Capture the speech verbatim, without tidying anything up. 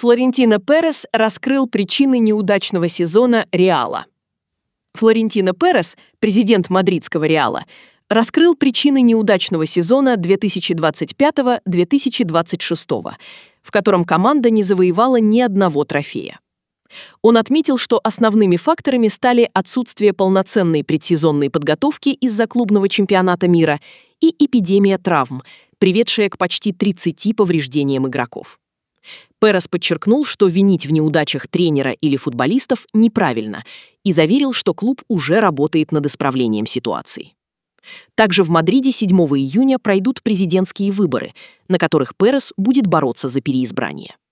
Флорентино Перес раскрыл причины неудачного сезона Реала. Флорентино Перес, президент мадридского Реала, раскрыл причины неудачного сезона две тысячи двадцать пятого — две тысячи двадцать шестого, в котором команда не завоевала ни одного трофея. Он отметил, что основными факторами стали отсутствие полноценной предсезонной подготовки из-за клубного чемпионата мира и эпидемия травм, приведшая к почти тридцати повреждениям игроков. Перес подчеркнул, что винить в неудачах тренера или футболистов неправильно, и заверил, что клуб уже работает над исправлением ситуации. Также в Мадриде седьмого июня пройдут президентские выборы, на которых Перес будет бороться за переизбрание.